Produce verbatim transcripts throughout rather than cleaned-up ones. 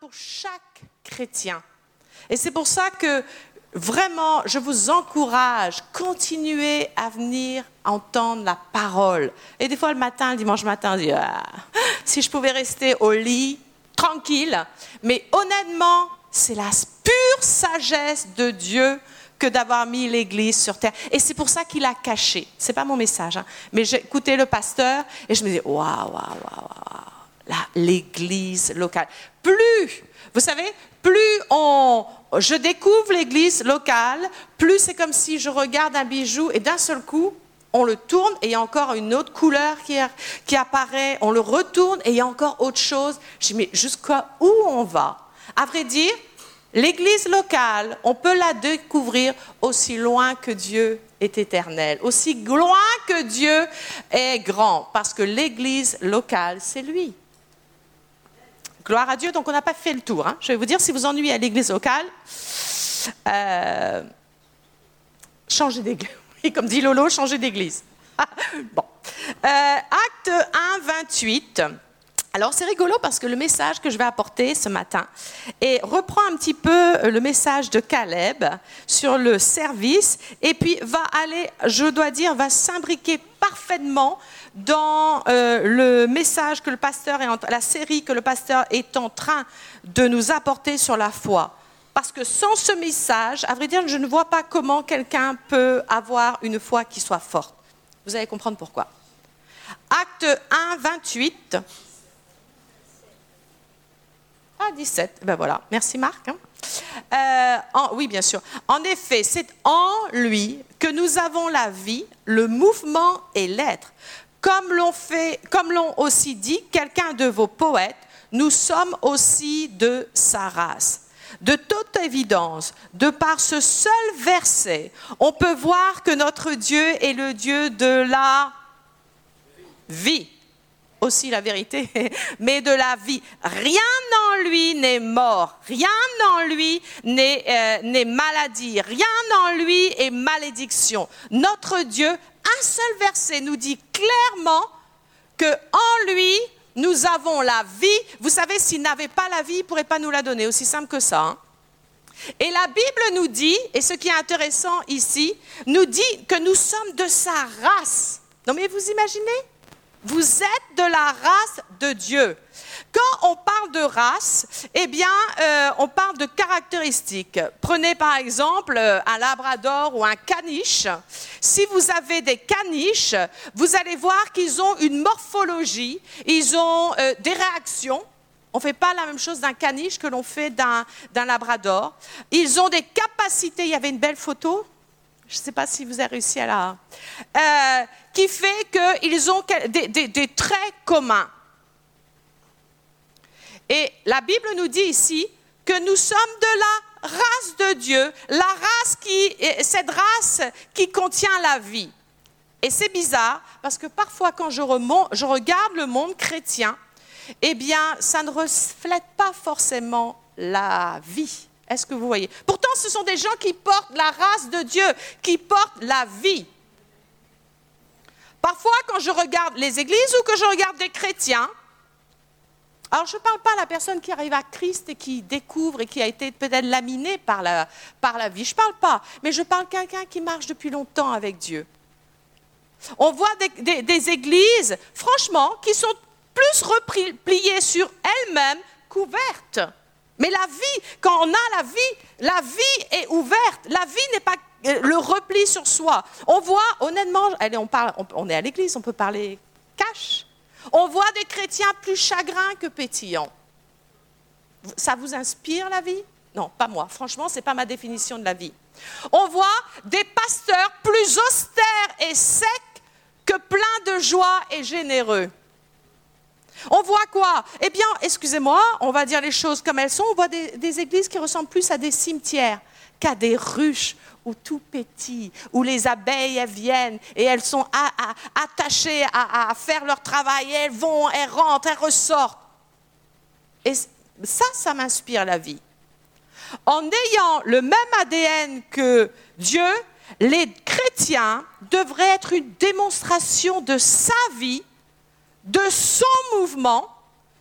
pour chaque chrétien. Et c'est pour ça que vraiment, je vous encourage, continuez à venir entendre la parole. Et des fois, le matin, le dimanche matin, je dis, ah, si je pouvais rester au lit, tranquille. Mais honnêtement, c'est la pure sagesse de Dieu que d'avoir mis l'Église sur terre. Et c'est pour ça qu'il a caché. Ce n'est pas mon message, hein, mais j'ai écouté le pasteur et je me dis, waouh, waouh, waouh, waouh, l'Église locale. Plus, vous savez, plus on, je découvre l'Église locale, plus c'est comme si je regarde un bijou et d'un seul coup, on le tourne et il y a encore une autre couleur qui, qui apparaît, on le retourne et il y a encore autre chose. Je dis, mais jusqu'à où on va? À vrai dire, l'Église locale, on peut la découvrir aussi loin que Dieu est éternel, aussi loin que Dieu est grand, parce que l'Église locale, c'est lui. Gloire à Dieu, donc on n'a pas fait le tour. Hein. Je vais vous dire, si vous ennuyez à l'Église locale, euh, changez d'église. Oui, comme dit Lolo, changez d'église. Bon. Euh, acte un, vingt-huit. Alors, c'est rigolo parce que le message que je vais apporter ce matin et reprend un petit peu le message de Caleb sur le service et puis va aller, je dois dire, va s'imbriquer parfaitement dans euh, le message que le pasteur est en, la série que le pasteur est en train de nous apporter sur la foi. Parce que sans ce message, à vrai dire, je ne vois pas comment quelqu'un peut avoir une foi qui soit forte. Vous allez comprendre pourquoi. Acte un, vingt-huit. Ah, dix-sept, ben voilà. Merci Marc. Hein. Euh, en, oui, bien sûr. En effet, c'est en lui que nous avons la vie, le mouvement et l'être. Comme l'ont fait, comme l'ont aussi dit quelqu'un de vos poètes, nous sommes aussi de sa race. De toute évidence, de par ce seul verset, on peut voir que notre Dieu est le Dieu de la vie. Aussi la vérité, mais de la vie. Rien en lui n'est mort, rien en lui n'est, euh, n'est maladie, rien en lui est malédiction. Notre Dieu, un seul verset nous dit clairement qu'en lui, nous avons la vie. Vous savez, s'il n'avait pas la vie, il ne pourrait pas nous la donner, aussi simple que ça. Hein. Et la Bible nous dit, et ce qui est intéressant ici, nous dit que nous sommes de sa race. Non mais vous imaginez ? Vous êtes de la race de Dieu. Quand on parle de race, eh bien, euh, on parle de caractéristiques. Prenez par exemple un labrador ou un caniche. Si vous avez des caniches, vous allez voir qu'ils ont une morphologie, ils ont euh, des réactions. On ne fait pas la même chose d'un caniche que l'on fait d'un, d'un labrador. Ils ont des capacités. Il y avait une belle photo. Je ne sais pas si vous avez réussi à la... Euh, qui fait qu'ils ont des, des, des traits communs. Et la Bible nous dit ici que nous sommes de la race de Dieu, la race qui, cette race qui contient la vie. Et c'est bizarre, parce que parfois quand je, remonte, je regarde le monde chrétien, eh bien, ça ne reflète pas forcément la vie. Est-ce que vous voyez? Pourtant, ce sont des gens qui portent la race de Dieu, qui portent la vie. Parfois, quand je regarde les églises ou que je regarde des chrétiens, alors je ne parle pas à la personne qui arrive à Christ et qui découvre et qui a été peut-être laminée par la, par la vie, je ne parle pas, mais je parle de quelqu'un qui marche depuis longtemps avec Dieu. On voit des, des, des églises, franchement, qui sont plus repliées sur elles-mêmes qu'ouvertes. Mais la vie, quand on a la vie, la vie est ouverte. La vie n'est pas le repli sur soi. On voit, honnêtement, allez, on, parle, on, on est à l'église, on peut parler cash. On voit des chrétiens plus chagrins que pétillants. Ça vous inspire la vie? Non, pas moi. Franchement, ce n'est pas ma définition de la vie. On voit des pasteurs plus austères et secs que pleins de joie et généreux. On voit quoi? Eh bien, excusez-moi, on va dire les choses comme elles sont. On voit des, des églises qui ressemblent plus à des cimetières qu'à des ruches où tout pétille, où les abeilles elles viennent et elles sont à, à, attachées à, à faire leur travail. Et elles vont, elles rentrent, elles ressortent. Et ça, ça m'inspire la vie. En ayant le même A D N que Dieu, les chrétiens devraient être une démonstration de sa vie, de son mouvement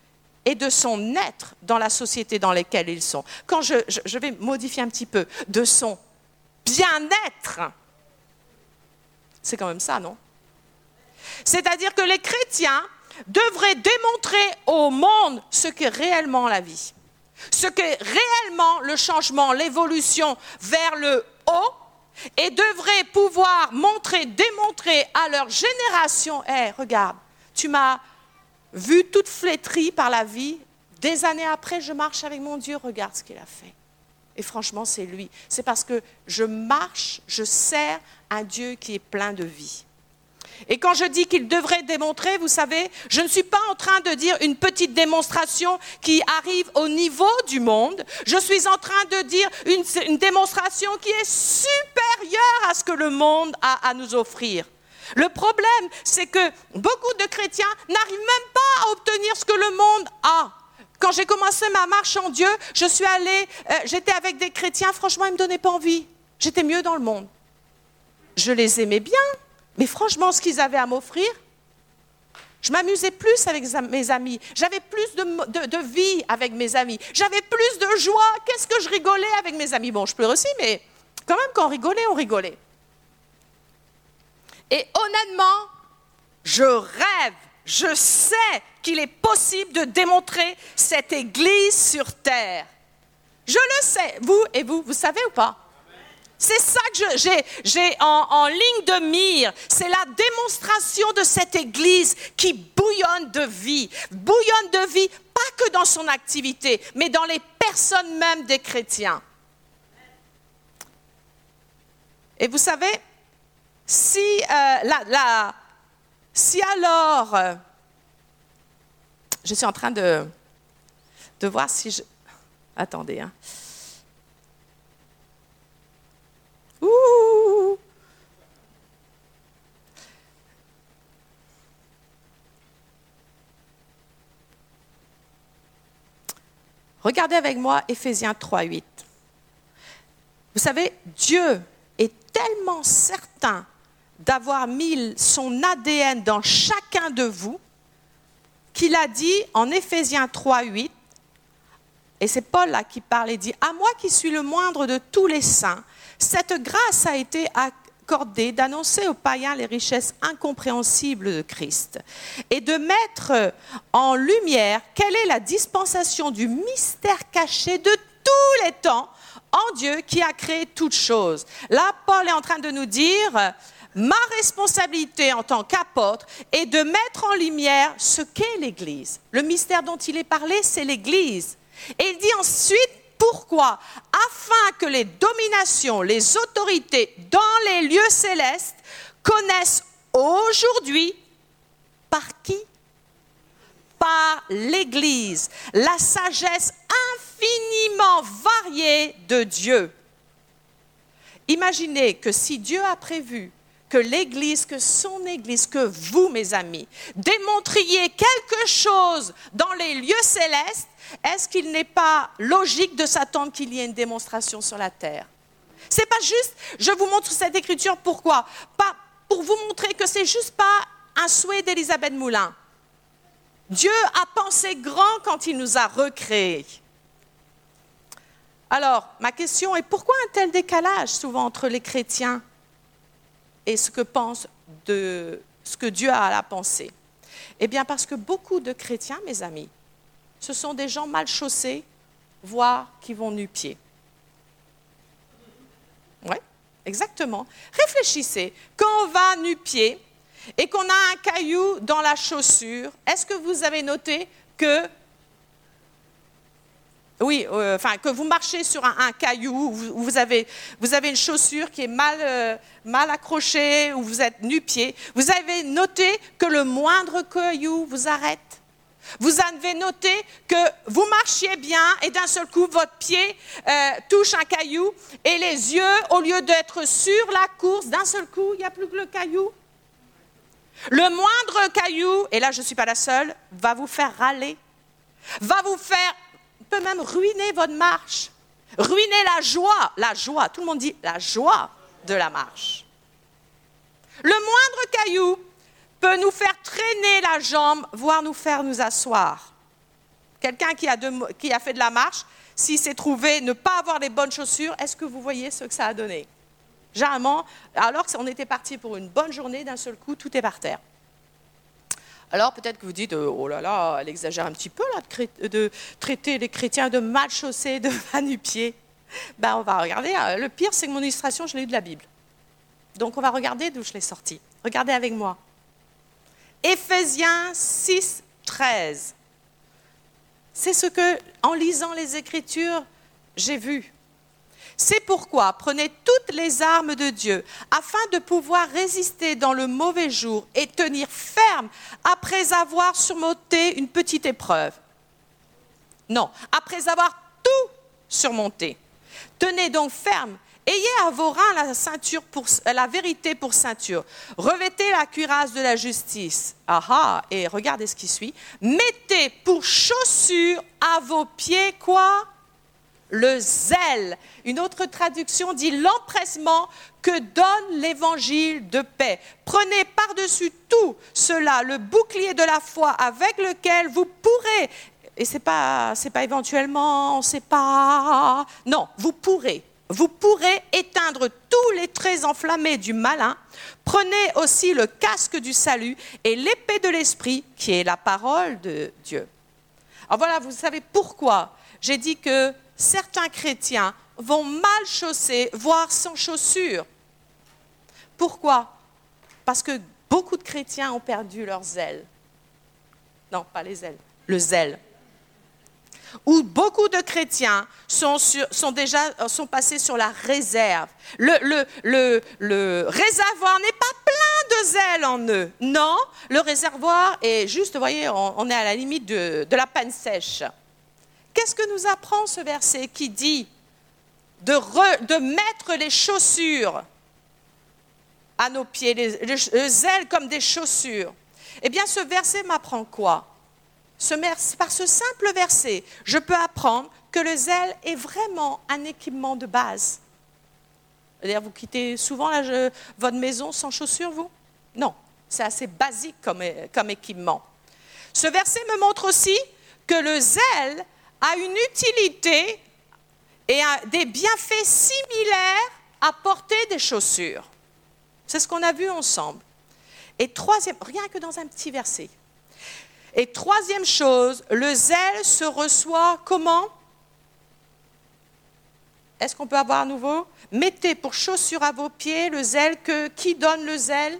et de son être dans la société dans laquelle ils sont. Quand je, je, je vais modifier un petit peu, de son bien-être. C'est quand même ça, non? C'est-à-dire que les chrétiens devraient démontrer au monde ce qu'est réellement la vie, ce qu'est réellement le changement, l'évolution vers le haut, et devraient pouvoir montrer, démontrer à leur génération, hé, hey, regarde, tu m'as vu toute flétrie par la vie, des années après, je marche avec mon Dieu, regarde ce qu'il a fait. Et franchement, c'est lui. C'est parce que je marche, je sers un Dieu qui est plein de vie. Et quand je dis qu'il devrait démontrer, vous savez, je ne suis pas en train de dire une petite démonstration qui arrive au niveau du monde. Je suis en train de dire une, une démonstration qui est supérieure à ce que le monde a à nous offrir. Le problème, c'est que beaucoup de chrétiens n'arrivent même pas à obtenir ce que le monde a. Quand j'ai commencé ma marche en Dieu, je suis allée, euh, j'étais avec des chrétiens, franchement, ils ne me donnaient pas envie. J'étais mieux dans le monde. Je les aimais bien, mais franchement, ce qu'ils avaient à m'offrir, je m'amusais plus avec mes amis. J'avais plus de, de, de vie avec mes amis. J'avais plus de joie. Qu'est-ce que je rigolais avec mes amis? Bon, je pleure aussi, mais quand même, quand on rigolait, on rigolait. Et honnêtement, je rêve, je sais qu'il est possible de démontrer cette Église sur terre. Je le sais. Vous et vous, vous savez ou pas? C'est ça que je, j'ai, j'ai en, en ligne de mire. C'est la démonstration de cette Église qui bouillonne de vie. Bouillonne de vie, pas que dans son activité, mais dans les personnes même des chrétiens. Et vous savez, si, euh, la, la, si alors... Euh, je suis en train de, de voir si je... Attendez, hein. Ouh! Regardez avec moi Éphésiens trois, huit. Vous savez, Dieu est tellement certain d'avoir mis son A D N dans chacun de vous qu'il a dit en Éphésiens trois, huit, et c'est Paul là qui parle et dit « À moi qui suis le moindre de tous les saints, cette grâce a été accordée d'annoncer aux païens les richesses incompréhensibles de Christ et de mettre en lumière quelle est la dispensation du mystère caché de tous les temps en Dieu qui a créé toutes choses. » Là, Paul est en train de nous dire... Ma responsabilité en tant qu'apôtre est de mettre en lumière ce qu'est l'Église. Le mystère dont il est parlé, c'est l'Église. Et il dit ensuite, pourquoi? Afin que les dominations, les autorités dans les lieux célestes connaissent aujourd'hui, par qui? Par l'Église, la sagesse infiniment variée de Dieu. Imaginez que si Dieu a prévu que l'Église, que son Église, que vous, mes amis, démontriez quelque chose dans les lieux célestes, est-ce qu'il n'est pas logique de s'attendre qu'il y ait une démonstration sur la terre? C'est pas juste, je vous montre cette écriture, pourquoi? Pas pour vous montrer que c'est juste pas un souhait d'Élisabeth Moulin. Dieu a pensé grand quand il nous a recréés. Alors, ma question est, pourquoi un tel décalage souvent entre les chrétiens et ce que pense de ce que Dieu a à la pensée? Eh bien, parce que beaucoup de chrétiens, mes amis, ce sont des gens mal chaussés, voire qui vont nu-pieds. Oui, exactement. Réfléchissez, quand on va nu-pieds et qu'on a un caillou dans la chaussure, est-ce que vous avez noté que Oui, euh, enfin, que vous marchez sur un, un caillou, où vous avez, vous avez une chaussure qui est mal, euh, mal accrochée, où vous êtes nu-pieds. Vous avez noté que le moindre caillou vous arrête. Vous avez noté que vous marchiez bien et d'un seul coup, votre pied euh, touche un caillou et les yeux, au lieu d'être sur la course, d'un seul coup, il n'y a plus que le caillou. Le moindre caillou, et là je ne suis pas la seule, va vous faire râler, va vous faire... peut même ruiner votre marche, ruiner la joie, la joie, tout le monde dit la joie de la marche. Le moindre caillou peut nous faire traîner la jambe, voire nous faire nous asseoir. Quelqu'un qui a, de, qui a fait de la marche, s'il s'est trouvé ne pas avoir les bonnes chaussures, est-ce que vous voyez ce que ça a donné? Généralement, alors qu'on était parti pour une bonne journée, d'un seul coup, tout est par terre. Alors peut-être que vous dites, oh là là, elle exagère un petit peu là, de, cré- de traiter les chrétiens de mal chaussés, de va-nu-pieds. Ben, on va regarder. Le pire, c'est que mon illustration, je l'ai eue de la Bible. Donc on va regarder d'où je l'ai sortie. Regardez avec moi. Éphésiens six, treize. C'est ce que, en lisant les Écritures, j'ai vu. C'est pourquoi prenez toutes les armes de Dieu afin de pouvoir résister dans le mauvais jour et tenir ferme après avoir surmonté une petite épreuve. Non, après avoir tout surmonté. Tenez donc ferme. Ayez à vos reins la, ceinture pour, la vérité pour ceinture. Revêtez la cuirasse de la justice. Ah ah, et regardez ce qui suit. Mettez pour chaussure à vos pieds quoi? Le zèle. Une autre traduction dit l'empressement que donne l'évangile de paix. Prenez par-dessus tout cela le bouclier de la foi avec lequel vous pourrez, et c'est pas, c'est pas éventuellement, c'est pas, non, vous pourrez. Vous pourrez éteindre tous les traits enflammés du malin. Prenez aussi le casque du salut et l'épée de l'esprit, qui est la parole de Dieu. Alors voilà, vous savez pourquoi j'ai dit que certains chrétiens vont mal chaussés, voire sans chaussures. Pourquoi? Parce que beaucoup de chrétiens ont perdu leur zèle. Non, pas les ailes, le zèle. Où beaucoup de chrétiens sont, sur, sont déjà sont passés sur la réserve. Le, le, le, le réservoir n'est pas plein de zèle en eux. Non, le réservoir est juste, vous voyez, on, on est à la limite de, de la panne sèche. Qu'est-ce que nous apprend ce verset qui dit de, re, de mettre les chaussures à nos pieds, les, les, le zèle comme des chaussures? Eh bien, ce verset m'apprend quoi? Ce, par ce simple verset, je peux apprendre que le zèle est vraiment un équipement de base. C'est-à-dire, vous quittez souvent la, je, votre maison sans chaussures, vous? Non, c'est assez basique comme, comme équipement. Ce verset me montre aussi que le zèle a une utilité et un, des bienfaits similaires à porter des chaussures. C'est ce qu'on a vu ensemble. Et troisième, rien que dans un petit verset. Et troisième chose, le zèle se reçoit comment? Est-ce qu'on peut avoir à nouveau? Mettez pour chaussure à vos pieds le zèle que, qui donne le zèle?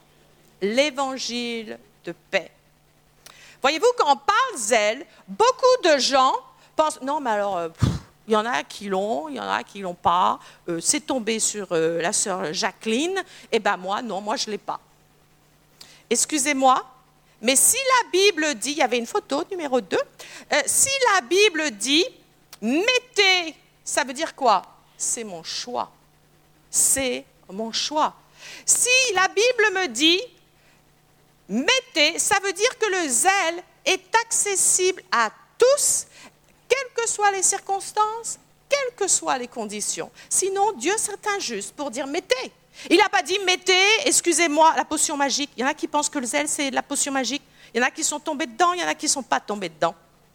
L'évangile de paix. Voyez-vous, quand on parle zèle, beaucoup de gens pensent, non mais alors, euh, pff, il y en a qui l'ont, il y en a qui l'ont pas, euh, c'est tombé sur euh, la sœur Jacqueline, et ben moi, non, moi je ne l'ai pas. Excusez-moi, mais si la Bible dit, il y avait une photo, numéro deux, euh, si la Bible dit, mettez, ça veut dire quoi? C'est mon choix. C'est mon choix. Si la Bible me dit, mettez, ça veut dire que le zèle est accessible à tous, quelles que soient les circonstances, quelles que soient les conditions. Sinon, Dieu c'est injuste pour dire mettez. Il n'a pas dit mettez, excusez-moi, la potion magique. Il y en a qui pensent que le zèle, c'est la potion magique. Il y en a qui sont tombés dedans, il y en a qui ne sont pas tombés dedans.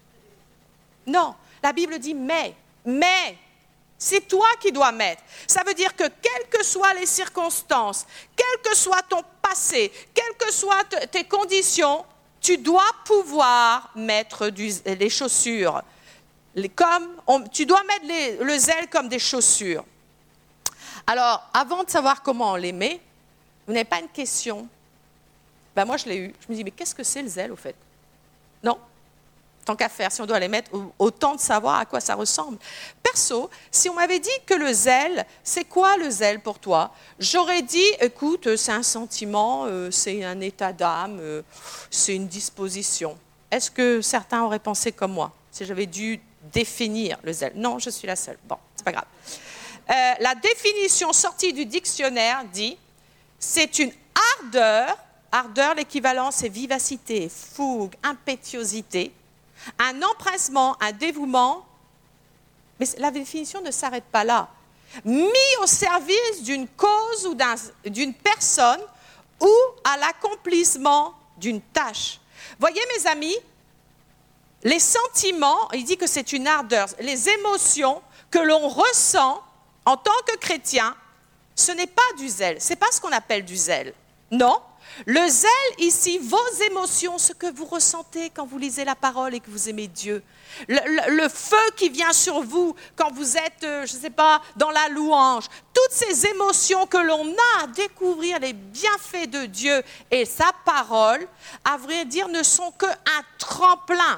Non, la Bible dit mais, mais, c'est toi qui dois mettre. Ça veut dire que quelles que soient les circonstances, quel que soit ton passé, quelles que soient t- tes conditions, tu dois pouvoir mettre du, les chaussures. Les, comme on, tu dois mettre les, le zèle comme des chaussures. Alors, avant de savoir comment on les met, vous n'avez pas une question? Ben moi, je l'ai eu. Je me dis, mais qu'est-ce que c'est le zèle, au fait? Non. Tant qu'à faire, si on doit les mettre, autant de savoir à quoi ça ressemble. Perso, si on m'avait dit que le zèle, c'est quoi le zèle pour toi? J'aurais dit, écoute, c'est un sentiment, euh, c'est un état d'âme, euh, c'est une disposition. Est-ce que certains auraient pensé comme moi, si j'avais dû définir le zèle? Non, je suis la seule. Bon, c'est pas grave. Euh, la définition sortie du dictionnaire dit, c'est une ardeur, ardeur, l'équivalent, c'est vivacité, fougue, impétuosité, un empressement, un dévouement, mais la définition ne s'arrête pas là. Mis au service d'une cause ou d'un, d'une personne ou à l'accomplissement d'une tâche. Voyez mes amis, les sentiments, il dit que c'est une ardeur, les émotions que l'on ressent en tant que chrétien, ce n'est pas du zèle, ce n'est pas ce qu'on appelle du zèle. Non, le zèle ici, vos émotions, ce que vous ressentez quand vous lisez la parole et que vous aimez Dieu, le, le, le feu qui vient sur vous quand vous êtes, euh, je ne sais pas, dans la louange, toutes ces émotions que l'on a à découvrir les bienfaits de Dieu et sa parole, à vrai dire, ne sont qu'un tremplin.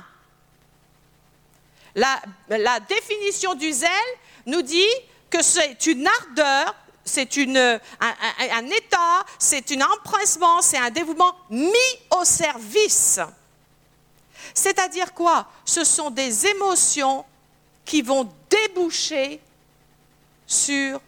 La, la définition du zèle nous dit que c'est une ardeur, c'est une, un, un, un état, c'est un empressement, c'est un dévouement mis au service. C'est-à-dire quoi? Ce sont des émotions qui vont déboucher sur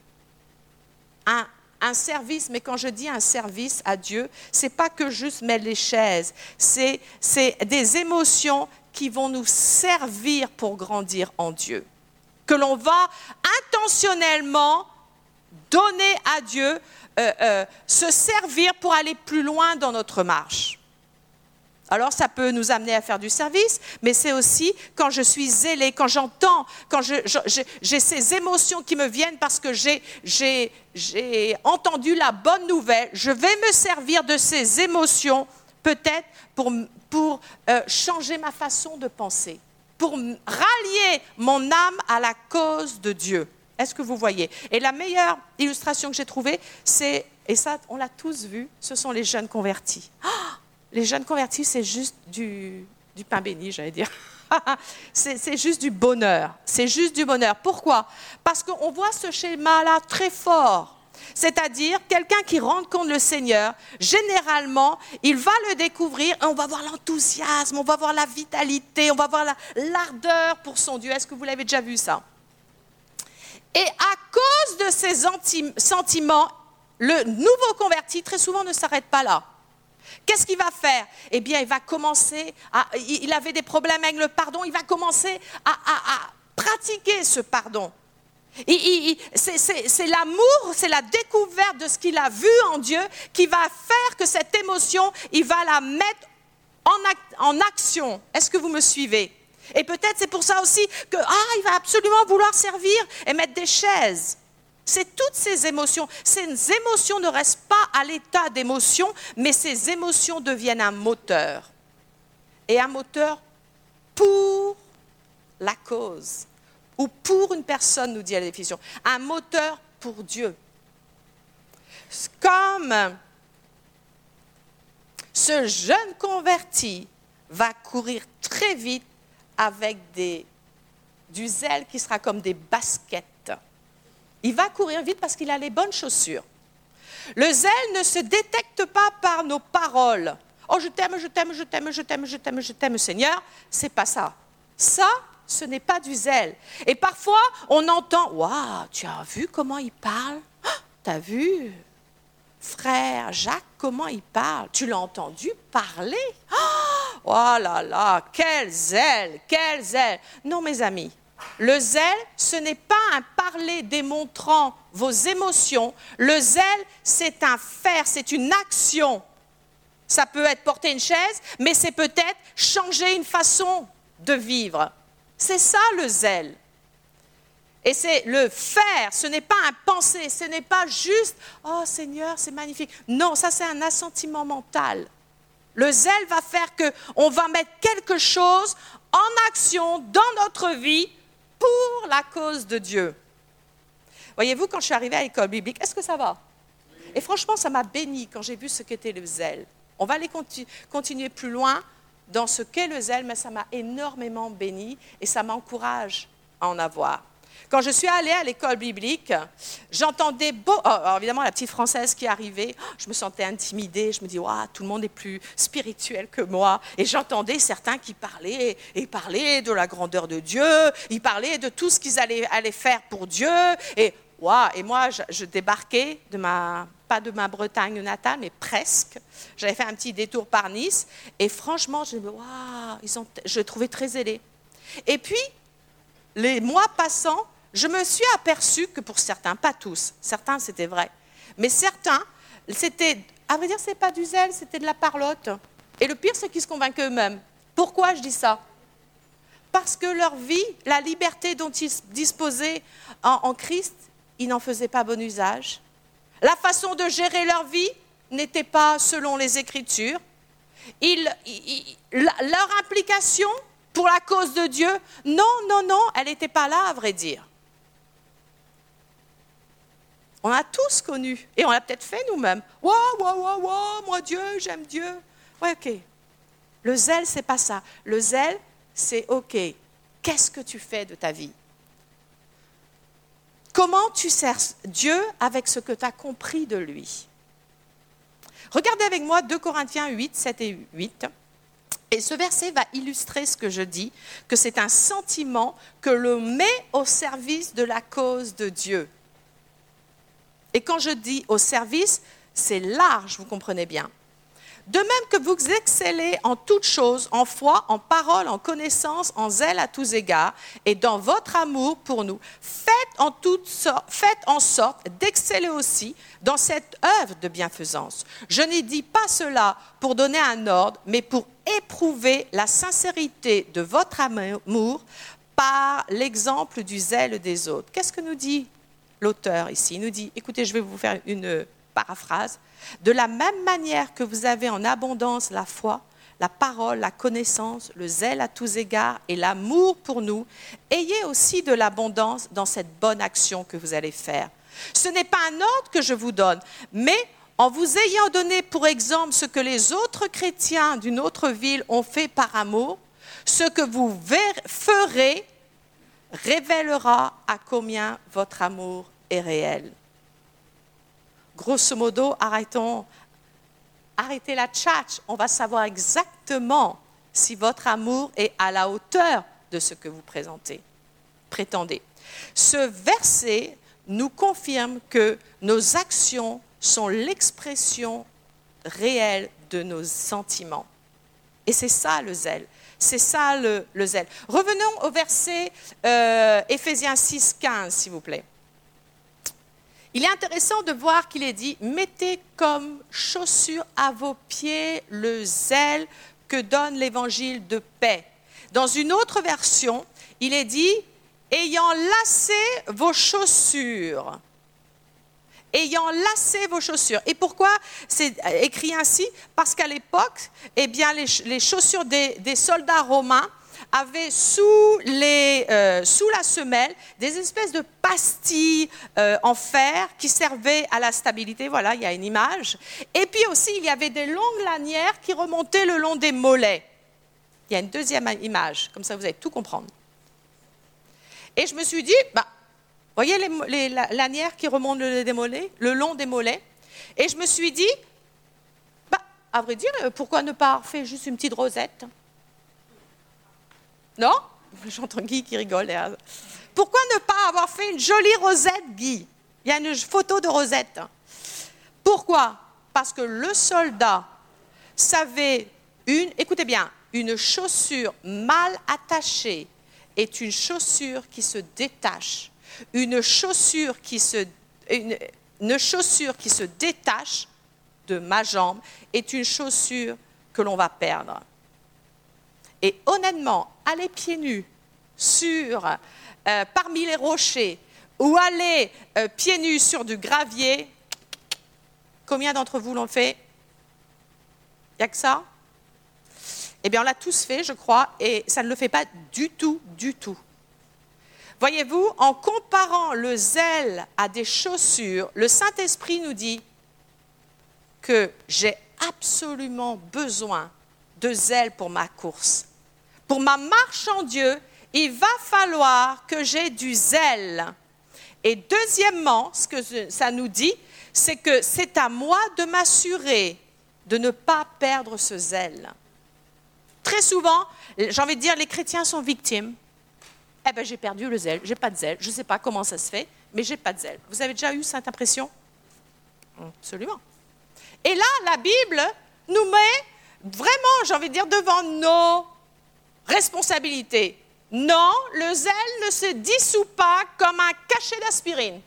un, un service. Mais quand je dis un service à Dieu, ce n'est pas que juste mettre les chaises. C'est, c'est des émotions qui vont nous servir pour grandir en Dieu. Que l'on va intentionnellement donner à Dieu, euh, euh, se servir pour aller plus loin dans notre marche. Alors, ça peut nous amener à faire du service, mais c'est aussi quand je suis zélée, quand j'entends, quand je, je, je, j'ai ces émotions qui me viennent parce que j'ai, j'ai, j'ai entendu la bonne nouvelle, je vais me servir de ces émotions peut-être pour, pour euh, changer ma façon de penser, pour rallier mon âme à la cause de Dieu. Est-ce que vous voyez? Et la meilleure illustration que j'ai trouvée, c'est, et ça, on l'a tous vu, ce sont les jeunes convertis. Oh, les jeunes convertis, c'est juste du, du pain béni, j'allais dire. c'est, c'est juste du bonheur. C'est juste du bonheur. Pourquoi? Parce qu'on voit ce schéma-là très fort. C'est-à-dire, quelqu'un qui rencontre le Seigneur, généralement, il va le découvrir et on va voir l'enthousiasme, on va voir la vitalité, on va voir la, l'ardeur pour son Dieu. Est-ce que vous l'avez déjà vu ça? Et à cause de ces anti- sentiments, le nouveau converti, très souvent, ne s'arrête pas là. Qu'est-ce qu'il va faire? Eh bien, il va commencer, à, il avait des problèmes avec le pardon, il va commencer à, à, à pratiquer ce pardon. Il, il, il, c'est, c'est, c'est l'amour, c'est la découverte de ce qu'il a vu en Dieu qui va faire que cette émotion, il va la mettre en, act, en action. Est-ce que vous me suivez? Et peut-être c'est pour ça aussi que ah, il va absolument vouloir servir et mettre des chaises. C'est toutes ces émotions. Ces émotions ne restent pas à l'état d'émotion, mais ces émotions deviennent un moteur. Et un moteur pour la cause. Ou pour une personne, nous dit la définition. Un moteur pour Dieu. Comme ce jeune converti va courir très vite avec des, du zèle qui sera comme des baskets. Il va courir vite parce qu'il a les bonnes chaussures. Le zèle ne se détecte pas par nos paroles. Oh, je t'aime, je t'aime, je t'aime, je t'aime, je t'aime, je t'aime, Seigneur. C'est pas ça. Ça, ce n'est pas du zèle. Et parfois, on entend, waouh, tu as vu comment il parle? Oh, tu as vu, frère Jacques, comment il parle? Tu l'as entendu parler? Oh là là, quel zèle, quel zèle. Non, mes amis, le zèle, ce n'est pas un parler démontrant vos émotions. Le zèle, c'est un faire, c'est une action. Ça peut être porter une chaise, mais c'est peut-être changer une façon de vivre. C'est ça le zèle. Et c'est le faire, ce n'est pas un penser, ce n'est pas juste « Oh Seigneur, c'est magnifique ». Non, ça c'est un assentiment mental. Le zèle va faire qu'on va mettre quelque chose en action dans notre vie pour la cause de Dieu. Voyez-vous, quand je suis arrivée à l'école biblique, est-ce que ça va? Et franchement, ça m'a bénie quand j'ai vu ce qu'était le zèle. On va aller continu- continuer plus loin dans ce qu'est le zèle, mais ça m'a énormément bénie et ça m'encourage à en avoir. Quand je suis allée à l'école biblique, j'entendais beau... Oh, alors évidemment, la petite Française qui arrivait, je me sentais intimidée. Je me dis, wow, tout le monde est plus spirituel que moi. Et j'entendais certains qui parlaient, et parlaient de la grandeur de Dieu, ils parlaient de tout ce qu'ils allaient, allaient faire pour Dieu. Et, wow, et moi, je, je débarquais, de ma, pas de ma Bretagne natale, mais presque. J'avais fait un petit détour par Nice. Et franchement, je me dis, wow, ils ont, je les trouvais très zélés. Et puis, les mois passant, je me suis aperçue que pour certains, pas tous, certains c'était vrai, mais certains, c'était, à vrai dire, c'est pas du zèle, c'était de la parlotte. Et le pire, c'est qu'ils se convainquent eux-mêmes. Pourquoi je dis ça? parce que leur vie, la liberté dont ils disposaient en, en Christ, ils n'en faisaient pas bon usage. La façon de gérer leur vie n'était pas selon les Écritures. Ils, ils, ils, leur implication pour la cause de Dieu, non, non, non, elle n'était pas là, à vrai dire. On a tous connu, et on l'a peut-être fait nous-mêmes. Waouh, waouh, waouh, waouh, moi Dieu, j'aime Dieu. Ouais, ok. Le zèle, c'est pas ça. Le zèle, c'est ok. Qu'est-ce que tu fais de ta vie? Comment tu sers Dieu avec ce que tu as compris de lui? Regardez avec moi deux Corinthiens huit, sept et huit. Et ce verset va illustrer ce que je dis, que c'est un sentiment que l'on met au service de la cause de Dieu. Et quand je dis au service, c'est large, vous comprenez bien. De même que vous excellez en toutes choses, en foi, en parole, en connaissance, en zèle à tous égards, et dans votre amour pour nous, faites en, toutes sortes, faites en sorte d'exceller aussi dans cette œuvre de bienfaisance. Je ne dis pas cela pour donner un ordre, mais pour éprouver la sincérité de votre amour par l'exemple du zèle des autres. Qu'est-ce que nous dit l'auteur ici? Il nous dit, écoutez, je vais vous faire une paraphrase. De la même manière que vous avez en abondance la foi, la parole, la connaissance, le zèle à tous égards et l'amour pour nous, ayez aussi de l'abondance dans cette bonne action que vous allez faire. Ce n'est pas un ordre que je vous donne, mais en vous ayant donné pour exemple ce que les autres chrétiens d'une autre ville ont fait par amour, ce que vous ferez révélera à combien votre amour est réel. Grosso modo, arrêtons, arrêtez la tchatch. On va savoir exactement si votre amour est à la hauteur de ce que vous présentez, prétendez. Ce verset nous confirme que nos actions sont l'expression réelle de nos sentiments. Et c'est ça le zèle. C'est ça le, le zèle. Revenons au verset euh, Éphésiens six, quinze, s'il vous plaît. Il est intéressant de voir qu'il est dit « Mettez comme chaussure à vos pieds le zèle que donne l'évangile de paix. » Dans une autre version, il est dit « Ayant lacé vos chaussures. » Ayant lacé vos chaussures. Et pourquoi c'est écrit ainsi? Parce qu'à l'époque, eh bien, les, les chaussures des, des soldats romains avaient sous, les, euh, sous la semelle des espèces de pastilles euh, en fer qui servaient à la stabilité. Voilà, il y a une image. Et puis aussi, il y avait des longues lanières qui remontaient le long des mollets. Il y a une deuxième image, comme ça vous allez tout comprendre. Et je me suis dit, bah, voyez les, les lanières qui remontent le, des mollets, le long des mollets. Et je me suis dit, bah, à vrai dire, pourquoi ne pas faire juste une petite rosette? Non? J'entends Guy qui rigole. Pourquoi ne pas avoir fait une jolie rosette, Guy? Il y a une photo de rosette. Pourquoi? Parce que le soldat savait, une, écoutez bien, une chaussure mal attachée est une chaussure qui se détache. Une chaussure qui se, une, une chaussure qui se détache de ma jambe est une chaussure que l'on va perdre. Et honnêtement, aller pieds nus sur, euh, parmi les rochers ou aller euh, pieds nus sur du gravier, combien d'entre vous l'ont fait? Il n'y a que ça? Eh bien, on l'a tous fait, je crois, et ça ne le fait pas du tout, du tout. Voyez-vous, en comparant le zèle à des chaussures, le Saint-Esprit nous dit que j'ai absolument besoin de zèle pour ma course. Pour ma marche en Dieu, il va falloir que j'ai du zèle. Et deuxièmement, ce que ça nous dit, c'est que c'est à moi de m'assurer de ne pas perdre ce zèle. Très souvent, j'ai envie de dire, les chrétiens sont victimes. Eh bien, j'ai perdu le zèle, j'ai pas de zèle, je ne sais pas comment ça se fait, mais j'ai pas de zèle. Vous avez déjà eu cette impression? Absolument. Et là, la Bible nous met vraiment, j'ai envie de dire, devant nos responsabilités. Non, le zèle ne se dissout pas comme un cachet d'aspirine.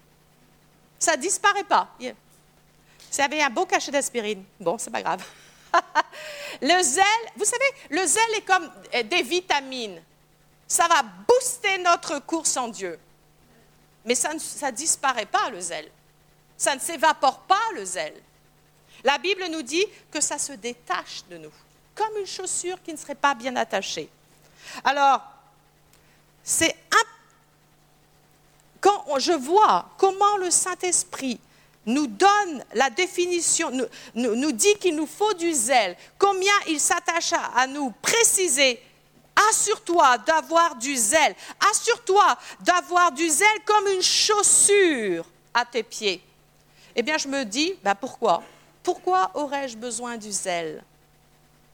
Ça ne disparaît pas. Vous avez un beau cachet d'aspirine. Bon, c'est pas grave. Le zèle, vous savez, le zèle est comme des vitamines. Ça va booster notre course en Dieu. Mais ça ne disparaît pas, le zèle. Ça ne s'évapore pas, le zèle. La Bible nous dit que ça se détache de nous, comme une chaussure qui ne serait pas bien attachée. Alors, c'est un... quand je vois comment le Saint-Esprit nous donne la définition, nous, nous, nous dit qu'il nous faut du zèle, combien il s'attache à, à nous préciser, assure-toi d'avoir du zèle, assure-toi d'avoir du zèle comme une chaussure à tes pieds. Eh bien, je me dis, ben pourquoi ? Pourquoi aurais-je besoin du zèle ? Pourquoi ?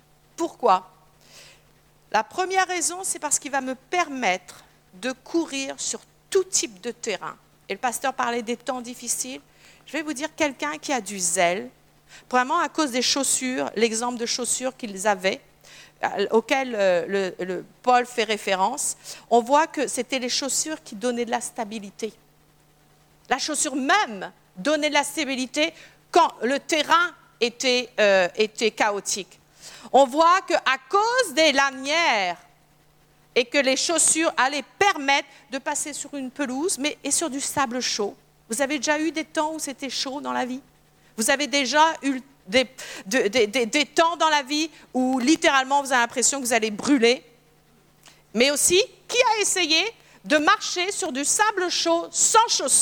La première raison, c'est parce qu'il va me permettre de courir sur tout type de terrain. Et le pasteur parlait des temps difficiles. Je vais vous dire, quelqu'un qui a du zèle, vraiment à cause des chaussures, l'exemple de chaussures qu'ils avaient, auquel euh, le, le Paul fait référence, on voit que c'était les chaussures qui donnaient de la stabilité. La chaussure même donnait de la stabilité quand le terrain était, euh, était chaotique. On voit qu'à cause des lanières et que les chaussures allaient permettre de passer sur une pelouse mais, et sur du sable chaud. Vous avez déjà eu des temps où c'était chaud dans la vie ? Vous avez déjà eu des, de, des, des, des temps dans la vie où littéralement vous avez l'impression que vous allez brûler ? Mais aussi, qui a essayé de marcher sur du sable chaud sans chaussures ?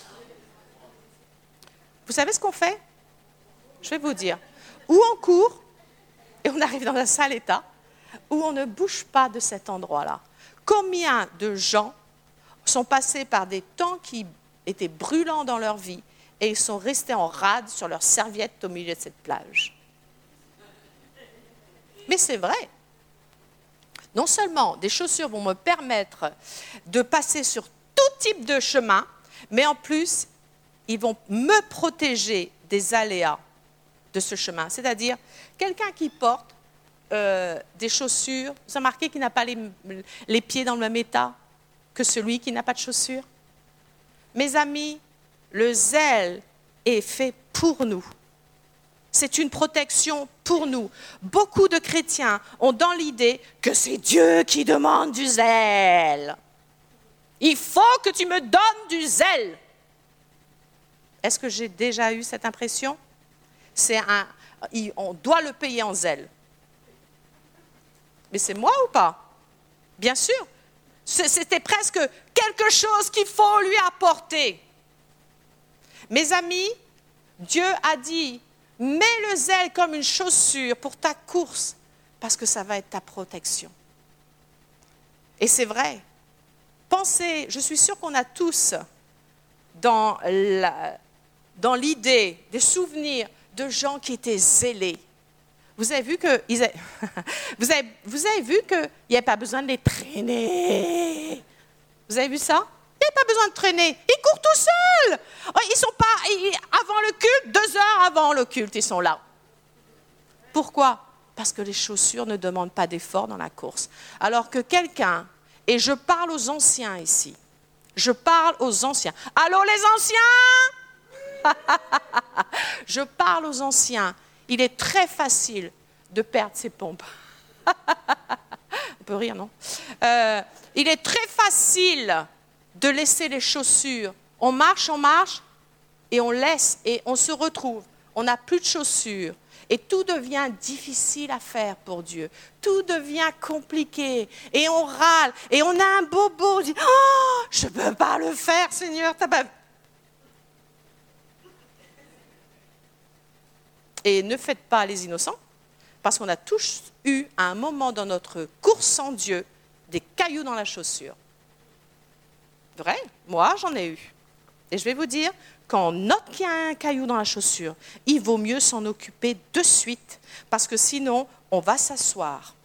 Vous savez ce qu'on fait ? Je vais vous dire. Ou on court, et on arrive dans un sale état, ou on ne bouge pas de cet endroit-là. Combien de gens sont passés par des temps qui étaient brûlants dans leur vie et ils sont restés en rade sur leur serviette au milieu de cette plage. Mais c'est vrai. Non seulement des chaussures vont me permettre de passer sur tout type de chemin, mais en plus, ils vont me protéger des aléas de ce chemin. C'est-à-dire, quelqu'un qui porte euh, des chaussures, vous avez remarqué qu'il n'a pas les, les pieds dans le même état que celui qui n'a pas de chaussures ? Mes amis, le zèle est fait pour nous. C'est une protection pour nous. Beaucoup de chrétiens ont dans l'idée que c'est Dieu qui demande du zèle. Il faut que tu me donnes du zèle. Est-ce que j'ai déjà eu cette impression ? C'est un, on doit le payer en zèle. Mais c'est moi ou pas ? Bien sûr. C'était presque quelque chose qu'il faut lui apporter. Mes amis, Dieu a dit, mets le zèle comme une chaussure pour ta course, parce que ça va être ta protection. Et c'est vrai. Pensez, je suis sûre qu'on a tous dans, la, dans l'idée, des souvenirs de gens qui étaient zélés. Vous avez vu que ils avaient, vous avez, vous avez vu qu'il n'y avait pas besoin de les traîner. Vous avez vu ça ? Il n'y a pas besoin de traîner. Ils courent tout seuls. Ils sont pas ils, avant le culte, deux heures avant le culte, ils sont là. Pourquoi ? Parce que les chaussures ne demandent pas d'effort dans la course. Alors que quelqu'un, et je parle aux anciens ici, je parle aux anciens. Allô les anciens ? Je parle aux anciens. Il est très facile de perdre ses pompes. On peut rire, non ? euh, Il est très facile de laisser les chaussures. On marche, on marche, et on laisse, et on se retrouve. On n'a plus de chaussures. Et tout devient difficile à faire pour Dieu. Tout devient compliqué. Et on râle, et on a un bobo. On dit, oh, je ne peux pas le faire, Seigneur. T'as pas... Et ne faites pas les innocents, parce qu'on a tous eu, à un moment dans notre course en Dieu, des cailloux dans la chaussure. Vrai, moi j'en ai eu. Et je vais vous dire, quand on note qu'il y a un caillou dans la chaussure, il vaut mieux s'en occuper de suite, parce que sinon, on va s'asseoir.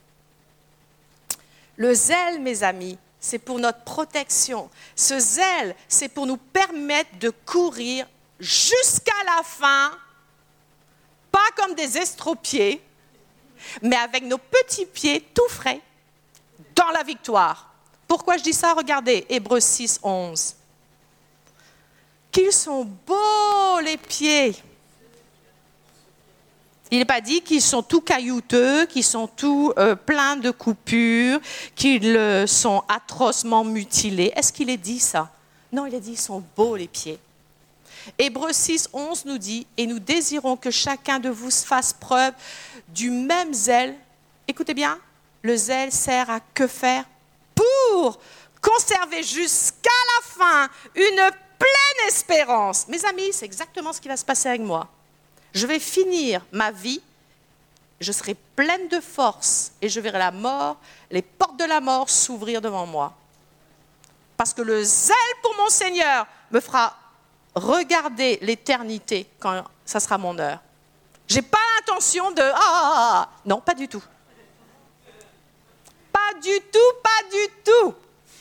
Le zèle, mes amis, c'est pour notre protection. Ce zèle, c'est pour nous permettre de courir jusqu'à la fin, pas comme des estropiés, mais avec nos petits pieds tout frais, dans la victoire. Pourquoi je dis ça ? Regardez, Hébreux six, onze. Qu'ils sont beaux les pieds. Il n'est pas dit qu'ils sont tout caillouteux, qu'ils sont tout euh, pleins de coupures, qu'ils euh, sont atrocement mutilés. Est-ce qu'il est dit ça? Non, il est dit qu'ils sont beaux les pieds. Hébreux six, onze nous dit « Et nous désirons que chacun de vous fasse preuve du même zèle. » Écoutez bien, le zèle sert à que faire? Pour conserver jusqu'à la fin une pleine espérance. Mes amis, c'est exactement ce qui va se passer avec moi. Je vais finir ma vie, je serai pleine de force et je verrai la mort, les portes de la mort s'ouvrir devant moi. Parce que le zèle pour mon Seigneur me fera regarder l'éternité quand ça sera mon heure. Je n'ai pas l'intention de... Ah, ah, ah, non, pas du tout. Pas du tout, pas du tout.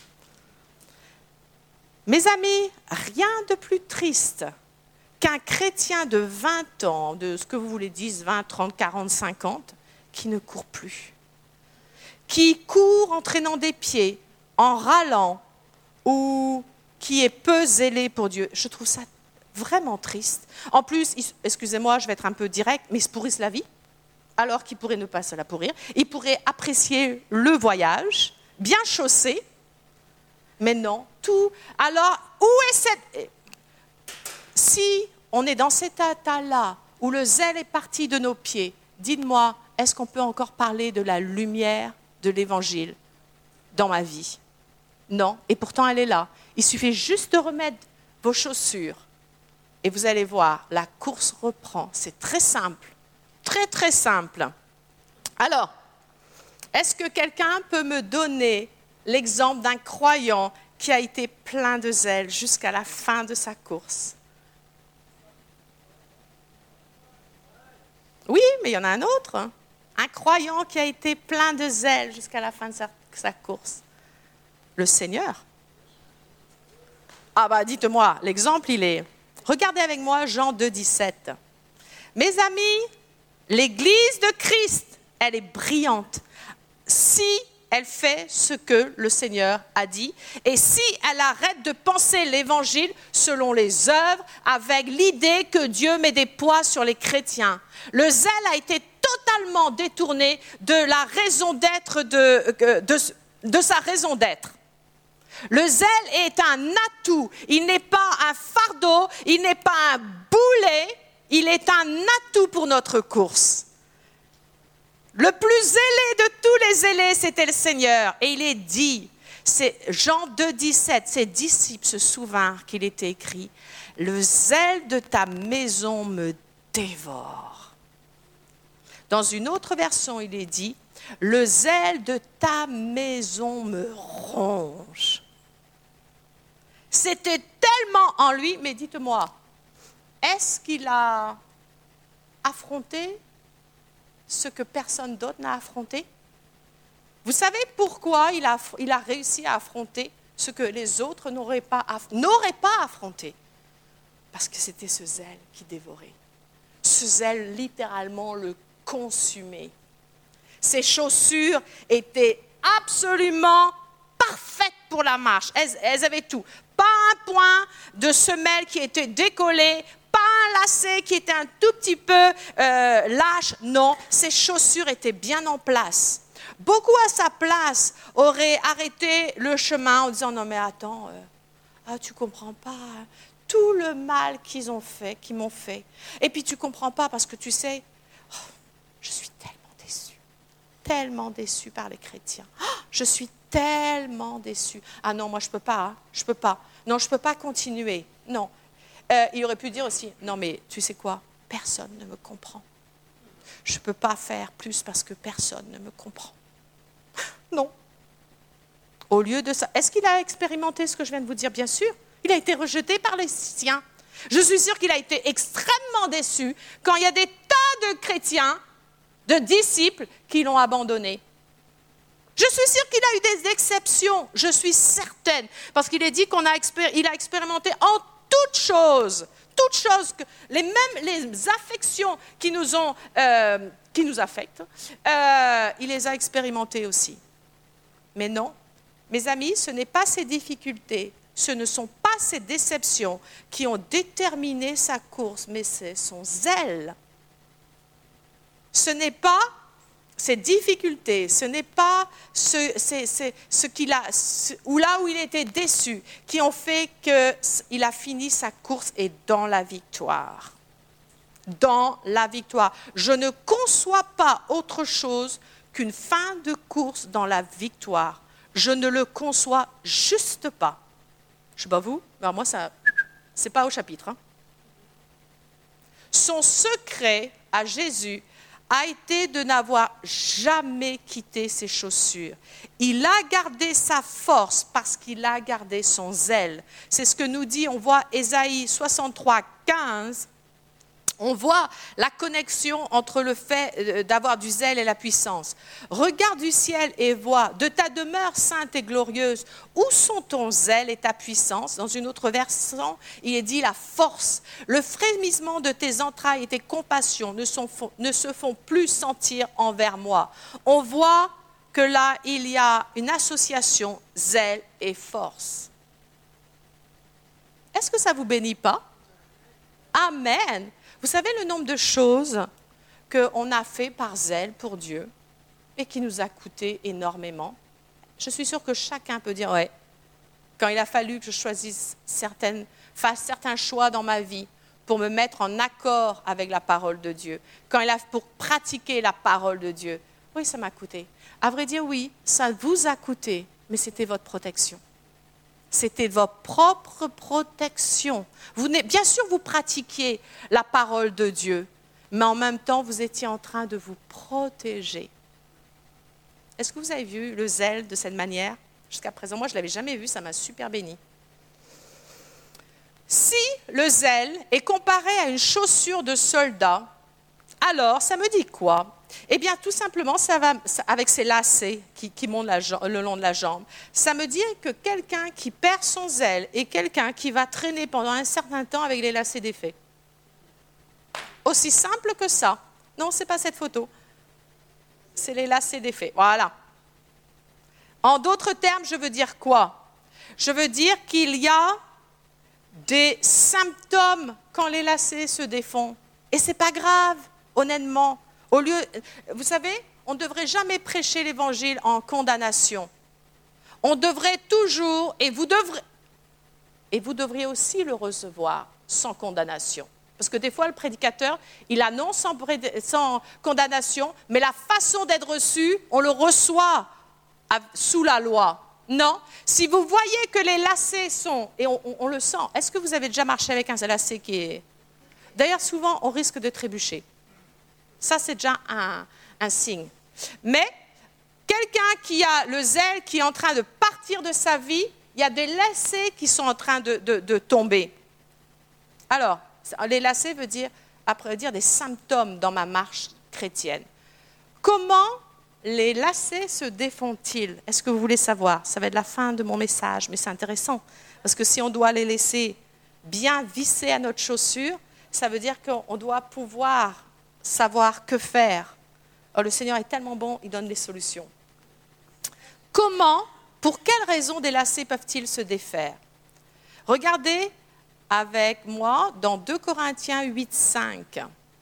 Mes amis, rien de plus triste qu'un chrétien de vingt ans, de ce que vous voulez dix, vingt, trente, quarante, cinquante, qui ne court plus, qui court en traînant des pieds, en râlant, ou qui est peu zélé pour Dieu. Je trouve ça vraiment triste. En plus, excusez-moi, je vais être un peu direct, mais ils se pourrissent la vie, alors qu'ils pourraient ne pas se la pourrir. Ils pourraient apprécier le voyage, bien chaussé, mais non, tout. Alors, où est cette... Si on est dans cet état-là, où le zèle est parti de nos pieds, dites-moi, est-ce qu'on peut encore parler de la lumière de l'Évangile dans ma vie? Non, et pourtant elle est là. Il suffit juste de remettre vos chaussures et vous allez voir, la course reprend. C'est très simple, très très simple. Alors, est-ce que quelqu'un peut me donner l'exemple d'un croyant qui a été plein de zèle jusqu'à la fin de sa course? Oui, mais il y en a un autre. Un croyant qui a été plein de zèle jusqu'à la fin de sa, sa course. Le Seigneur. Ah bah dites-moi, l'exemple il est... Regardez avec moi Jean deux, dix-sept. Mes amis, l'Église de Christ, elle est brillante. Si elle fait ce que le Seigneur a dit, et si elle arrête de penser l'Évangile selon les œuvres, avec l'idée que Dieu met des poids sur les chrétiens. Le zèle a été totalement détourné de la raison d'être, de, de, de sa raison d'être. Le zèle est un atout, il n'est pas un fardeau, il n'est pas un boulet, il est un atout pour notre course. Le plus zélé de tous les zélés, c'était le Seigneur. Et il est dit, c'est Jean deux, dix-sept, ses disciples se souvinrent qu'il était écrit « Le zèle de ta maison me dévore ». Dans une autre version, il est dit « Le zèle de ta maison me ronge ». C'était tellement en lui, mais dites-moi, est-ce qu'il a affronté ce que personne d'autre n'a affronté? Vous savez pourquoi il a, il a réussi à affronter ce que les autres n'auraient pas, n'auraient pas affronté? Parce que c'était ce zèle qui dévorait. Ce zèle littéralement le consumait. Ses chaussures étaient absolument parfaites pour la marche. Elles, elles avaient tout. Pas un point de semelle qui était décollé, pas un lacet qui était un tout petit peu euh, lâche. Non, ses chaussures étaient bien en place. Beaucoup à sa place auraient arrêté le chemin en disant « Non mais attends, euh, ah, tu comprends pas hein, tout le mal qu'ils ont fait, qu'ils m'ont fait. Et puis tu comprends pas parce que tu sais, oh, je suis tellement déçue, tellement déçue par les chrétiens. Oh, je suis tellement déçue. Ah non, moi je peux pas, hein, je peux pas. Non, je peux pas continuer. Non. Euh, il aurait pu dire aussi, non mais tu sais quoi, personne ne me comprend. Je ne peux pas faire plus parce que personne ne me comprend. Non. Au lieu de ça, est-ce qu'il a expérimenté ce que je viens de vous dire? Bien sûr. Il a été rejeté par les siens. Je suis sûre qu'il a été extrêmement déçu quand il y a des tas de chrétiens, de disciples qui l'ont abandonné. Je suis sûre qu'il a eu des exceptions, je suis certaine, parce qu'il est dit qu'il a, expér- a expérimenté en toutes choses, toutes choses, que, les mêmes les affections qui nous, ont, euh, qui nous affectent, euh, il les a expérimentées aussi. Mais non, mes amis, ce n'est pas ces difficultés, ce ne sont pas ces déceptions qui ont déterminé sa course, mais c'est son zèle. ce n'est pas ces difficultés, ce n'est pas ce, c'est, c'est, ce qu'il a, ce, ou là où il était déçu, qui ont fait qu'il a fini sa course et dans la victoire. Dans la victoire. Je ne conçois pas autre chose qu'une fin de course dans la victoire. Je ne le conçois juste pas. Je ne sais pas vous, mais moi, ça, c'est pas au chapitre. Hein. Son secret à Jésus a été de n'avoir jamais quitté ses chaussures. Il a gardé sa force parce qu'il a gardé son zèle. C'est ce que nous dit, on voit Ésaïe soixante-trois, quinze. On voit la connexion entre le fait d'avoir du zèle et la puissance. Regarde du ciel et vois, de ta demeure sainte et glorieuse, où sont ton zèle et ta puissance? Dans une autre version, il est dit la force. Le frémissement de tes entrailles et tes compassions ne, sont, ne se font plus sentir envers moi. On voit que là, il y a une association zèle et force. Est-ce que ça ne vous bénit pas? Amen. Vous savez le nombre de choses qu'on a fait par zèle pour Dieu et qui nous a coûté énormément. Je suis sûre que chacun peut dire, ouais, quand il a fallu que je choisisse certaines, fasse certains choix dans ma vie pour me mettre en accord avec la parole de Dieu, quand il a pour pratiquer la parole de Dieu, oui, ça m'a coûté. À vrai dire, oui, ça vous a coûté, mais c'était votre protection. C'était votre propre protection. Vous, bien sûr, vous pratiquiez la parole de Dieu, mais en même temps, vous étiez en train de vous protéger. Est-ce que vous avez vu le zèle de cette manière? Jusqu'à présent, moi, je ne l'avais jamais vu, ça m'a super béni. Si le zèle est comparé à une chaussure de soldat, alors, ça me dit quoi? Eh bien, tout simplement, ça va, ça, avec ces lacets qui, qui montent la, le long de la jambe, ça me dit que quelqu'un qui perd son zèle est quelqu'un qui va traîner pendant un certain temps avec les lacets défaits. Aussi simple que ça. Non, ce n'est pas cette photo. C'est les lacets défaits. Voilà. En d'autres termes, je veux dire quoi? Je veux dire qu'il y a des symptômes quand les lacets se défont. Et ce n'est pas grave, honnêtement. Au lieu, vous savez, on ne devrait jamais prêcher l'évangile en condamnation. On devrait toujours, et vous devrez, et vous devriez aussi le recevoir sans condamnation. Parce que des fois, le prédicateur, il annonce sans, sans condamnation, mais la façon d'être reçu, on le reçoit à, sous la loi. Non, si vous voyez que les lacets sont, et on, on, on le sent, est-ce que vous avez déjà marché avec un lacet qui est... D'ailleurs, souvent, on risque de trébucher. Ça, c'est déjà un, un signe. Mais quelqu'un qui a le zèle, qui est en train de partir de sa vie, il y a des lacets qui sont en train de, de, de tomber. Alors, les lacets veut dire, après dire des symptômes dans ma marche chrétienne. Comment les lacets se défont-ils? Est-ce que vous voulez savoir? Ça va être la fin de mon message, mais c'est intéressant. Parce que si on doit les laisser bien vissés à notre chaussure, ça veut dire qu'on doit pouvoir savoir que faire. Oh, le Seigneur est tellement bon, il donne les solutions. Comment, pour quelles raisons des lacets peuvent-ils se défaire? Regardez avec moi dans deux Corinthiens huit, cinq.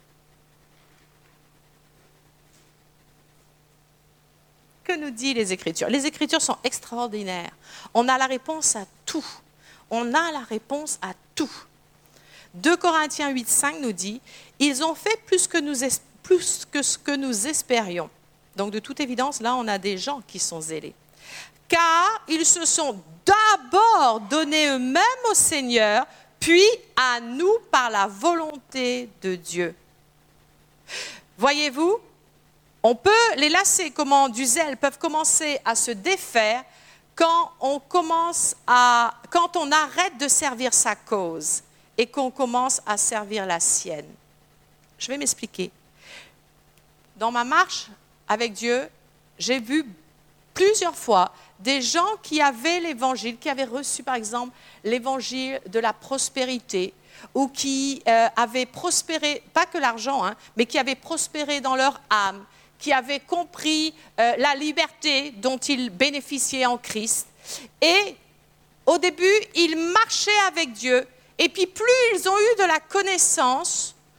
Que nous dit les Écritures? Les Écritures sont extraordinaires. On a la réponse à tout. On a la réponse à tout. deux Corinthiens huit, cinq nous dit « Ils ont fait plus que, nous, plus que ce que nous espérions. » Donc de toute évidence, là, on a des gens qui sont zélés. « Car ils se sont d'abord donnés eux-mêmes au Seigneur, puis à nous par la volonté de Dieu. » Voyez-vous, on peut, les lacets comment, du zèle peuvent commencer à se défaire quand on, commence à, quand on arrête de servir sa cause et qu'on commence à servir la sienne. Je vais m'expliquer. Dans ma marche avec Dieu, j'ai vu plusieurs fois des gens qui avaient l'évangile, qui avaient reçu par exemple l'évangile de la prospérité, ou qui euh, avaient prospéré, pas que l'argent, hein, mais qui avaient prospéré dans leur âme, qui avaient compris euh, la liberté dont ils bénéficiaient en Christ. Et au début, ils marchaient avec Dieu. Et puis plus ils ont eu de la connaissance,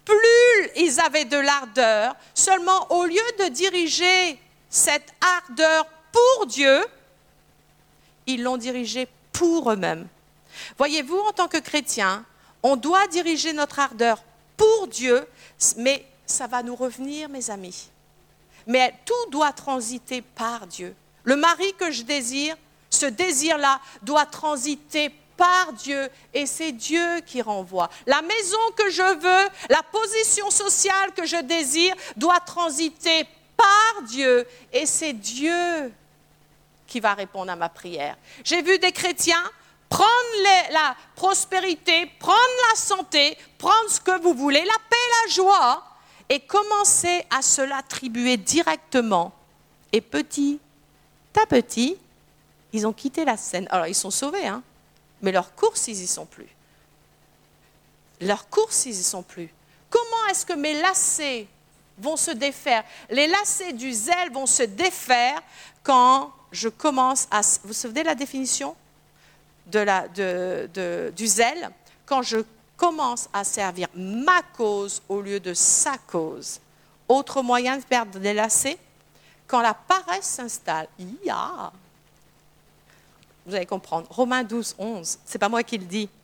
plus ils avaient de l'ardeur, seulement au lieu de diriger cette ardeur pour Dieu, ils l'ont dirigée pour eux-mêmes. Voyez-vous, en tant que chrétiens, on doit diriger notre ardeur pour Dieu, mais ça va nous revenir, mes amis. Mais tout doit transiter par Dieu. Le mari que je désire, ce désir-là doit transiter par Dieu et c'est Dieu qui renvoie. La maison que je veux, la position sociale que je désire doit transiter par Dieu et c'est Dieu qui va répondre à ma prière. J'ai vu des chrétiens prendre les, la prospérité, prendre la santé, prendre ce que vous voulez, la paix, la joie et commencer à se l'attribuer directement. Et petit à petit, ils ont quitté la scène. Alors, ils sont sauvés, hein, mais leurs courses, ils n'y sont plus. Leurs courses, ils n'y sont plus. Comment est-ce que mes lacets vont se défaire? Les lacets du zèle vont se défaire quand je commence à... Vous vous souvenez de la définition de la, de, de, du zèle? Quand je commence à servir ma cause au lieu de sa cause. Autre moyen de perdre des lacets, quand la paresse s'installe. Ya! Vous allez comprendre. Romains douze, onze, ce n'est pas moi qui le dis.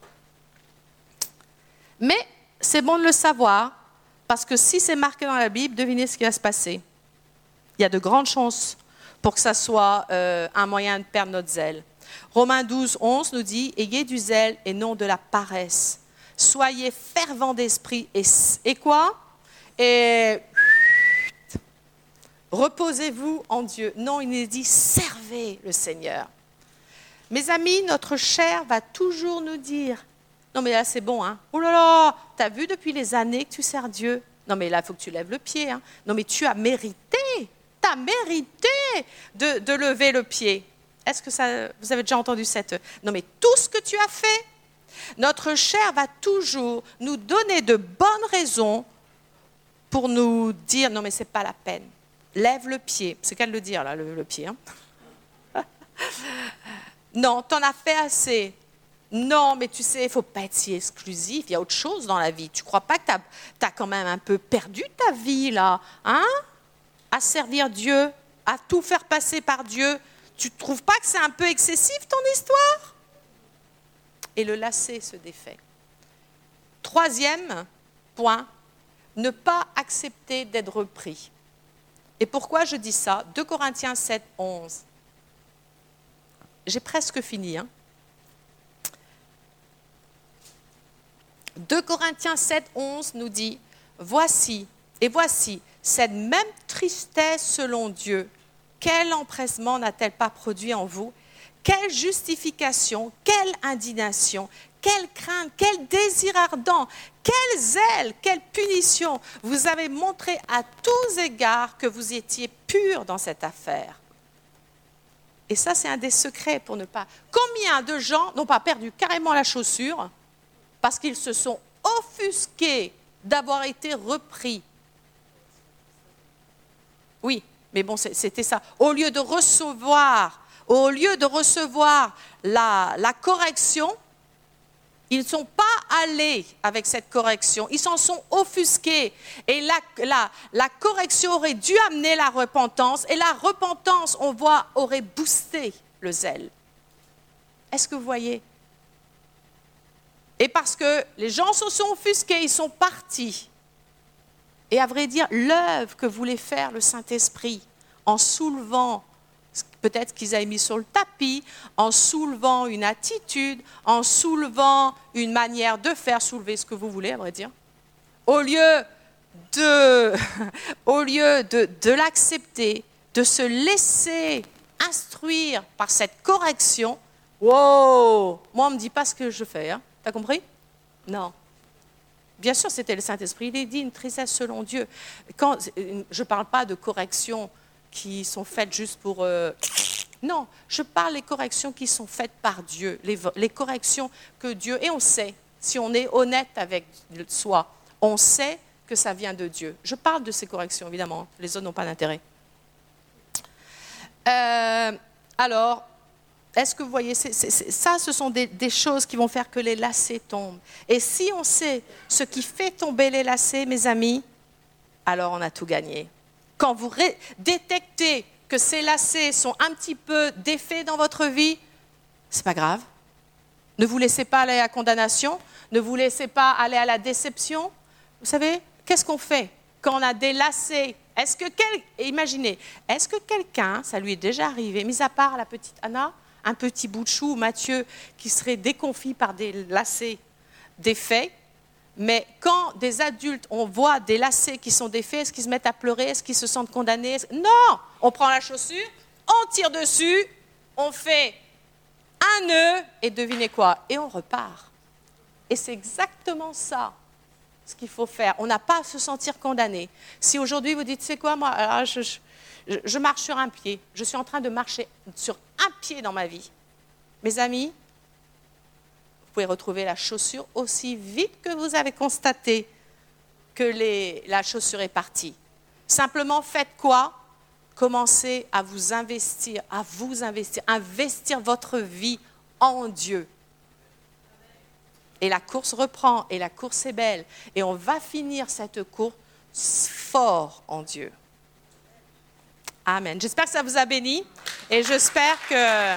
Mais c'est bon de le savoir, parce que si c'est marqué dans la Bible, devinez ce qui va se passer. Il y a de grandes chances pour que ça soit euh, un moyen de perdre notre zèle. Romains douze, onze nous dit « Ayez du zèle et non de la paresse. Soyez fervents d'esprit et, et quoi? Et reposez-vous en Dieu. » Non, il nous dit « Servez le Seigneur. » Mes amis, notre chair va toujours nous dire « Non mais là c'est bon, hein. Oh là là, t'as vu depuis les années que tu sers Dieu. Non mais là il faut que tu lèves le pied. Hein. Non mais tu as mérité, t'as mérité de, de lever le pied. » Est-ce que ça, vous avez déjà entendu cette... Non mais tout ce que tu as fait, notre chair va toujours nous donner de bonnes raisons pour nous dire « Non mais c'est pas la peine. Lève le pied. » C'est qu'à le dire là, le, le pied. Hein. Non, t'en as fait assez. Non, mais tu sais, il ne faut pas être si exclusif. Il y a autre chose dans la vie. Tu ne crois pas que tu as, as quand même un peu perdu ta vie, là, hein? À servir Dieu, à tout faire passer par Dieu. Tu ne trouves pas que c'est un peu excessif, ton histoire? Et le lacet se défait. Troisième point, ne pas accepter d'être repris. Et pourquoi je dis ça? deux Corinthiens sept, onze. J'ai presque fini. Hein. deux Corinthiens sept, onze nous dit « Voici, et voici, cette même tristesse selon Dieu, quel empressement n'a-t-elle pas produit en vous? Quelle justification, quelle indignation, quelle crainte, quel désir ardent, quel zèle, quelle punition. Vous avez montré à tous égards que vous étiez purs dans cette affaire. » Et ça, c'est un des secrets pour ne pas... Combien de gens n'ont pas perdu carrément la chaussure parce qu'ils se sont offusqués d'avoir été repris? Oui, mais bon, c'était ça. Au lieu de recevoir, au lieu de recevoir la, la correction, ils ne sont pas allés avec cette correction. Ils s'en sont offusqués. Et la, la, la correction aurait dû amener la repentance. Et la repentance, on voit, aurait boosté le zèle. Est-ce que vous voyez? Et parce que les gens se sont offusqués, ils sont partis. Et à vrai dire, l'œuvre que voulait faire le Saint-Esprit, en soulevant peut-être qu'ils avaient mis sur le tapis, en soulevant une attitude, en soulevant une manière de faire, soulever ce que vous voulez, à vrai dire, au lieu de, au lieu de, de l'accepter, de se laisser instruire par cette correction, wow, moi on ne me dit pas ce que je fais, hein. T'as compris? Non. Bien sûr, c'était le Saint-Esprit, il est dit une tristesse selon Dieu. Quand, je ne parle pas de corrections qui sont faites juste pour... Euh... Non, je parle des corrections qui sont faites par Dieu, les, les corrections que Dieu... Et on sait, si on est honnête avec soi, on sait que ça vient de Dieu. Je parle de ces corrections, évidemment, les autres n'ont pas d'intérêt. Euh, alors, Est-ce que vous voyez, c'est, c'est, c'est, ça, ce sont des, des choses qui vont faire que les lacets tombent. Et si on sait ce qui fait tomber les lacets, mes amis, alors on a tout gagné. Quand vous ré- détectez que ces lacets sont un petit peu défaits dans votre vie, c'est pas grave. Ne vous laissez pas aller à la condamnation, ne vous laissez pas aller à la déception. Vous savez, qu'est-ce qu'on fait quand on a des lacets? Est-ce que quel... Imaginez, est-ce que quelqu'un, ça lui est déjà arrivé, mis à part la petite Anna, un petit bout de chou, Mathieu, qui serait déconfit par des lacets défaits, mais quand des adultes, on voit des lacets qui sont défaits, est-ce qu'ils se mettent à pleurer, est-ce qu'ils se sentent condamnés? Non! On prend la chaussure, on tire dessus, on fait un nœud, et devinez quoi? Et on repart. Et c'est exactement ça, ce qu'il faut faire. On n'a pas à se sentir condamné. Si aujourd'hui vous dites, c'est quoi, moi, alors je, je, je marche sur un pied, je suis en train de marcher sur un pied dans ma vie. Mes amis, vous pouvez retrouver la chaussure aussi vite que vous avez constaté que les, la chaussure est partie. Simplement, faites quoi? Commencez à vous investir, à vous investir, investir votre vie en Dieu. Et la course reprend, et la course est belle. Et on va finir cette course fort en Dieu. Amen. J'espère que ça vous a béni. Et j'espère que...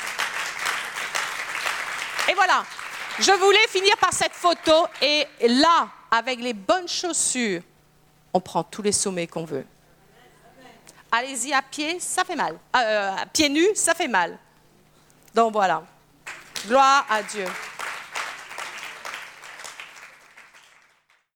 Et voilà. Je voulais finir par cette photo. Et là, avec les bonnes chaussures, on prend tous les sommets qu'on veut. Allez-y à pied, ça fait mal. Euh, à pieds nus, ça fait mal. Donc voilà. Gloire à Dieu.